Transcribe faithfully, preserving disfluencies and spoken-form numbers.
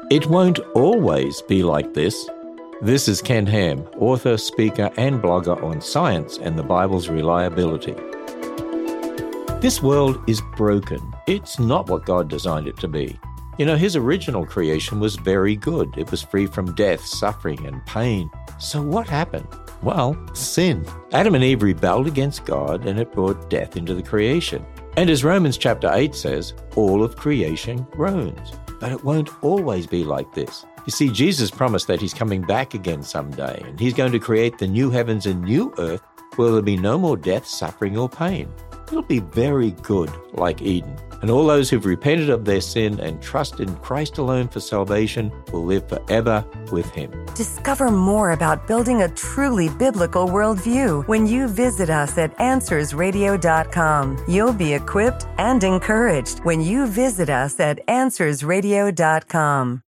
It won't always be like this. This is Ken Ham, author, speaker, and blogger on science and the Bible's reliability. This world is broken. It's not what God designed it to be. You know, His original creation was very good. It was free from death, suffering, and pain. So what happened? Well, sin. Adam and Eve rebelled against God, and it brought death into the creation. And as Romans chapter eight says, all of creation groans. But it won't always be like this. You see, Jesus promised that He's coming back again someday, and He's going to create the new heavens and new earth where there'll be no more death, suffering, or pain. It'll be very good, like Eden. And all those who've repented of their sin and trust in Christ alone for salvation will live forever with Him. Discover more about building a truly biblical worldview when you visit us at answers radio dot com. You'll be equipped and encouraged when you visit us at answers radio dot com.